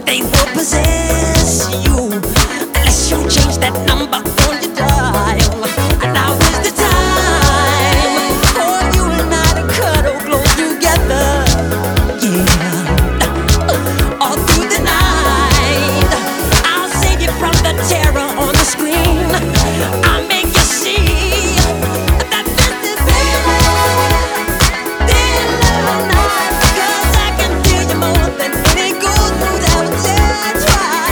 they will possess you unless you change that number on your dial. And now is the time for you and I to cuddle close together. Yeah, all through the night, I'll save you from the terror on the screen. I'll make you see that this is real night, 'cause I can feel you more than any gold without a try.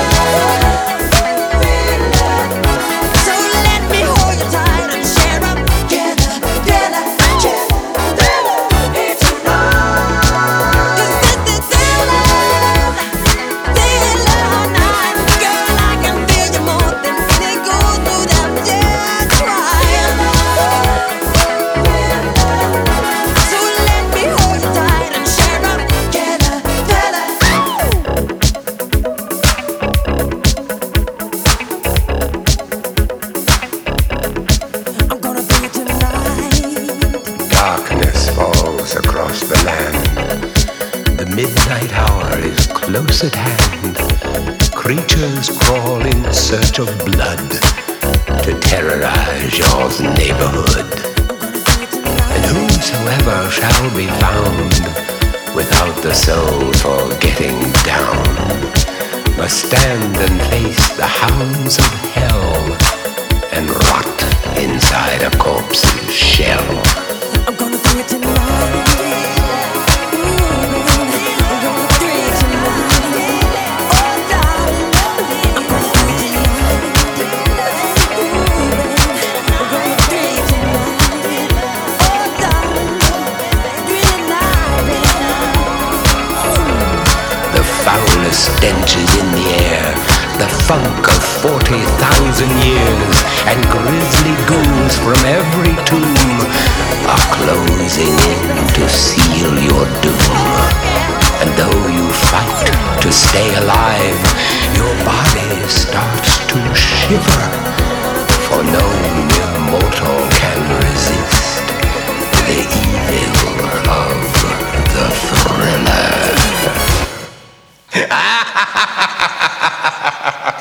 So let me hold you tight and share up together, together, together. It's enough. 'Cause this is real night, girl. I can feel you more than any gold without a try. So let me hold you tight and share up together, together. I'm gonna be tonight. Darkness falls across the land. The midnight hour is close at hand. Creatures crawl in search of blood to terrorize your neighborhood. And whosoever shall be found without the soul for getting down must stand and face the hounds of hell and rot inside a corpse's shell. I'm gonna do it tonight. I'm gonna do it tonight. Oh, darling, I'm gonna do it tonight. I'm gonna do it tonight. Oh, darling, do it tonight. The foulest stench is in the air, the funk of 40,000 years, and grisly ghouls from every tomb are closing in to seal your doom. And though you fight to stay alive, your body starts to shiver, for no mere mortal can resist the evil of the thriller.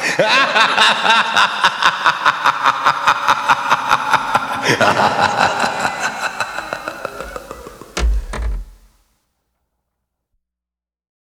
Ha ha ha ha!